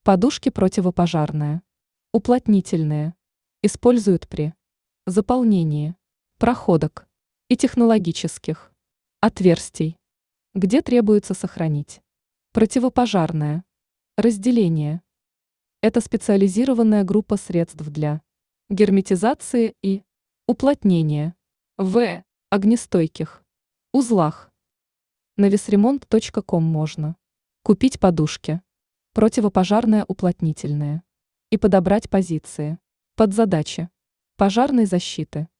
Подушки противопожарные. Уплотнительные. Используют при заполнении проходок и технологических отверстий, где требуется сохранить противопожарное разделение. Это специализированная группа средств для герметизации и уплотнения в огнестойких узлах. На весремонт.ком можно купить подушки противопожарные уплотнительные и подобрать позиции под задачи пожарной защиты.